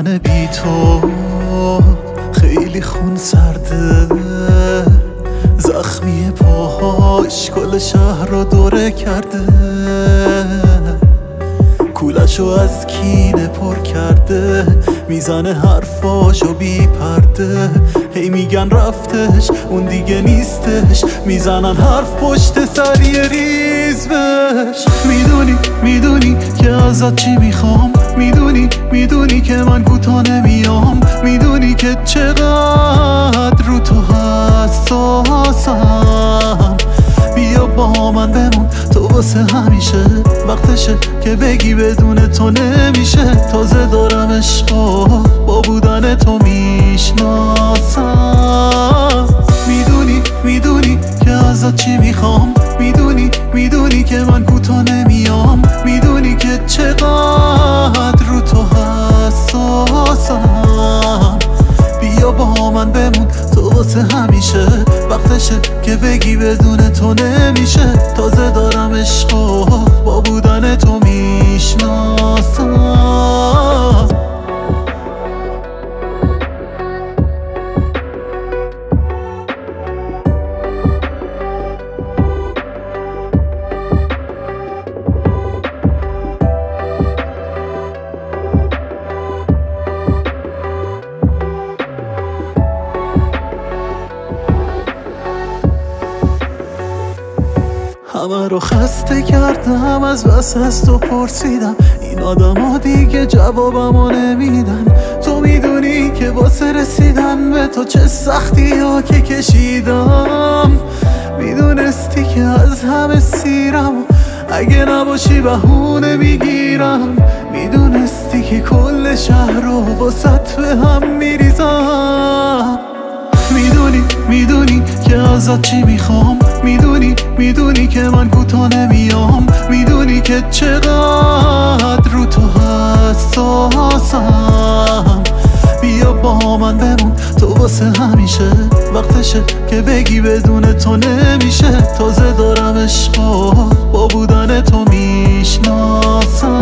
من بی تو خیلی خون سرده، زخمی پاهاش کل شهر رو دوره کرده، کولشو از کینه پر کرده، میزنه حرفاشو بی پرده. هی میگن رفتش اون دیگه نیستش، میزنن حرف پشت سر یه ریز بش. میدونی که ازت چی میخوام، میدونی که من کوتاه نمیام، میدونی که چقدر رو تو حساسم. بیا با من بمون تو واسه همیشه، وقتشه که بگی بدون تو نمیشه. تازه دارم عشقا با بودن تو میشناسم. میدونی که ازت چی میخوام، میدونی که من کوتاه نمیام، میدونی که چقدر رو تو حساسم. بیا با من بمون تو واسه همیشه، وقتشه که بگی بدون تو نمیشه. تازه دارم عشقا با بودن تو میشناسم. همه رو خسته کردم، از بس از تو پرسیدم، این آدم ها دیگه جوابمو نمیدن. تو میدونی که واسه رسیدن به تو چه سختی ها که کشیدم، میدونستی که از همه سیرم، اگه نباشی بهونه میگیرم، میدونستی که کل شهر رو واسط به هم میریزم. میدونی که ازت چی میخوام، میدونی که من کوتاه نمیام، میدونی که چقدر رو تو حساسم. بیا با من بمون تو واسه همیشه، وقتشه که بگی بدون تو نمیشه. تازه دارم عشقا با بودن تو میشناسم.